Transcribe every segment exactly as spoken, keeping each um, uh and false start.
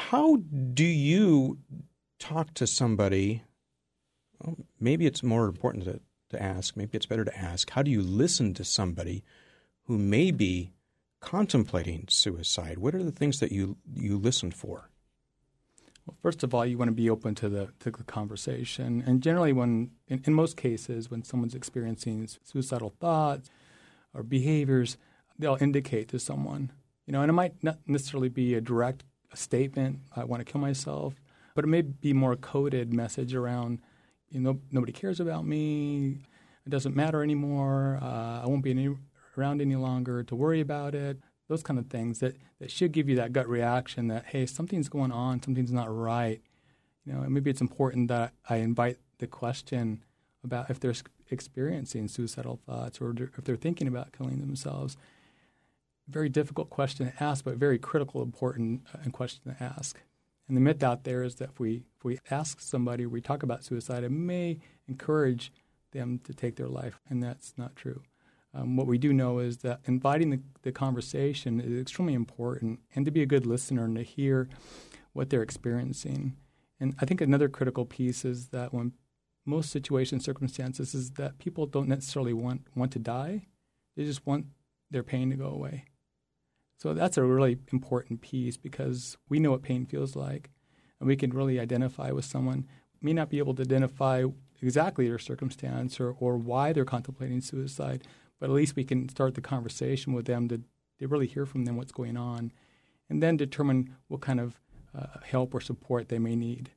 how do you talk to somebody? Well, maybe it's more important to, to ask. Maybe it's better to ask. How do you listen to somebody who may be contemplating suicide? What are the things that you you listen for? Well, first of all, you want to be open to the to the conversation. And generally, when in, in most cases, when someone's experiencing suicidal thoughts or behaviors, they'll indicate to someone, you know, and it might not necessarily be a direct statement, I want to kill myself, but it may be more coded message around, you know, nobody cares about me, it doesn't matter anymore, uh, I won't be any, around any longer to worry about it. Those kind of things that, that should give you that gut reaction that, hey, something's going on, something's not right. You know, and maybe it's important that I invite the question about if they're experiencing suicidal thoughts or if they're thinking about killing themselves. Very difficult question to ask, but very critical, important uh, question to ask. And the myth out there is that if we if we ask somebody, we talk about suicide, it may encourage them to take their life, and that's not true. Um, what we do know is that inviting the, the conversation is extremely important, and to be a good listener and to hear what they're experiencing. And I think another critical piece is that when most situations, circumstances, is that people don't necessarily want, want to die. They just want their pain to go away. So that's a really important piece because we know what pain feels like, and we can really identify with someone. We may not be able to identify exactly their circumstance or, or why they're contemplating suicide, but at least we can start the conversation with them to, to really hear from them what's going on and then determine what kind of uh, help or support they may need.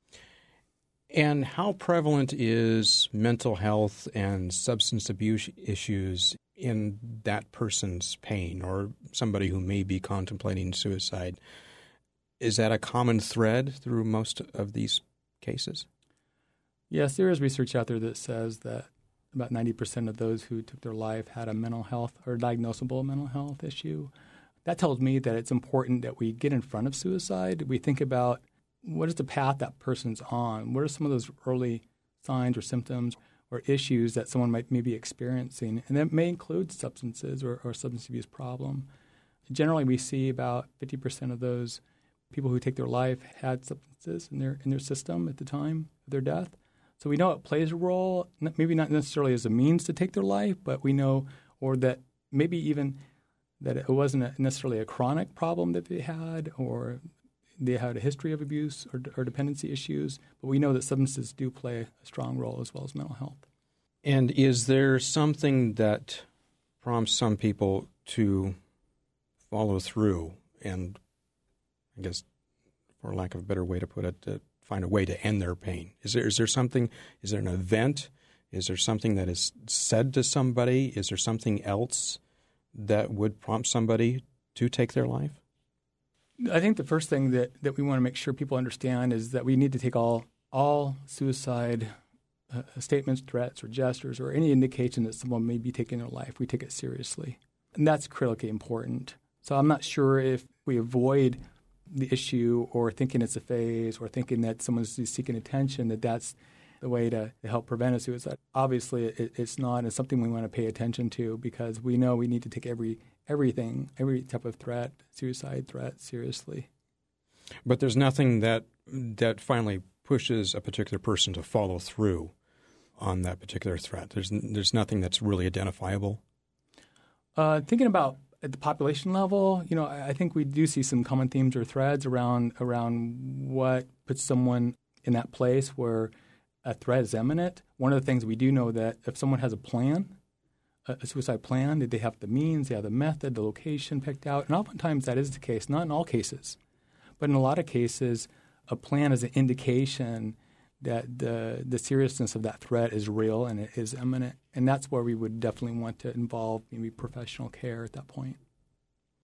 And how prevalent is mental health and substance abuse issues in that person's pain or somebody who may be contemplating suicide? Is that a common thread through most of these cases? Yes, there is research out there that says that about ninety percent of those who took their life had a mental health or diagnosable mental health issue. That tells me that it's important that we get in front of suicide. We think about what is the path that person's on? What are some of those early signs or symptoms or issues that someone might maybe experiencing? And that may include substances or, or substance abuse problem. Generally, we see about fifty percent of those people who take their life had substances in their in their system at the time of their death. So we know it plays a role, maybe not necessarily as a means to take their life, but we know, or that maybe even that it wasn't necessarily a chronic problem that they had, or they had a history of abuse or, or dependency issues. But we know that substances do play a strong role as well as mental health. And is there something that prompts some people to follow through and, I guess, for lack of a better way to put it, to find a way to end their pain? Is there is there something, is there an event? Is there something that is said to somebody? Is there something else that would prompt somebody to take their life? I think the first thing that, that we want to make sure people understand is that we need to take all all suicide uh, statements, threats, or gestures, or any indication that someone may be taking their life. We take it seriously. And that's critically important. So I'm not sure if we avoid the issue or thinking it's a phase or thinking that someone's seeking attention, that that's the way to, to help prevent a suicide. Obviously, it, it's not. It's something we want to pay attention to because we know we need to take every everything, every type of threat, suicide threat, seriously. But there's nothing that that finally pushes a particular person to follow through on that particular threat. There's there's nothing that's really identifiable. Uh, thinking about at the population level, you know, I think we do see some common themes or threads around around what puts someone in that place where a threat is imminent. One of the things we do know that if someone has a plan, a, a suicide plan, that they have the means, they have the method, the location picked out, and oftentimes that is the case, not in all cases. But in a lot of cases, a plan is an indication that the the seriousness of that threat is real and it is imminent. And that's where we would definitely want to involve maybe professional care at that point.